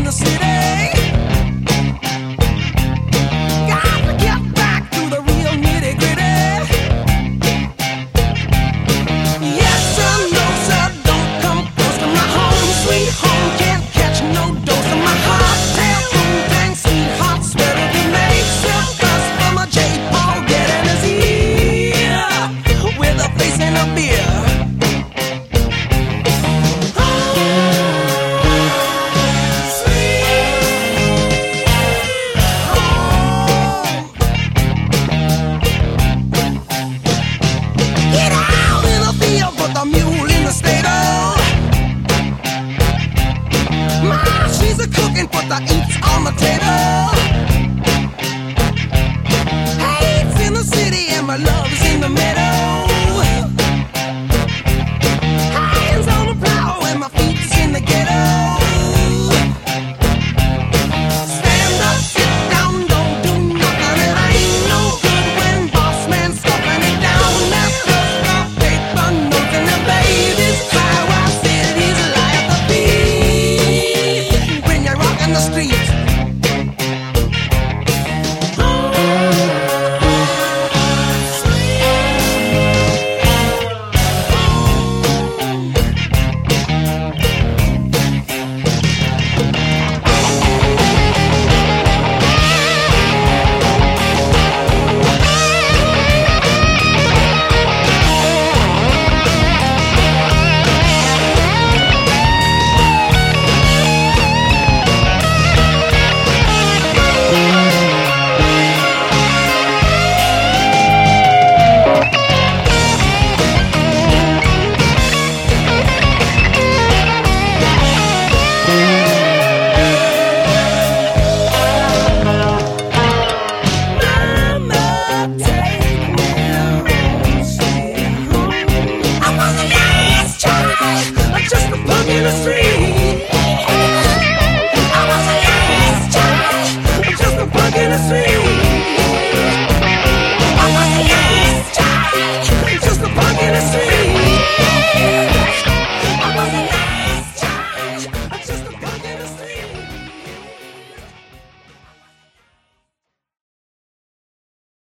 the city. Got to get back to the real nitty-gritty. Yes sir, no sir, don't come close to my home. Sweet home can't catch no dose of my heart. Tell food and sweetheart, swear to be made. Silk dust from a J-Paul, get in his ear with a face and a beer. She's a cooking, put the eats on the table.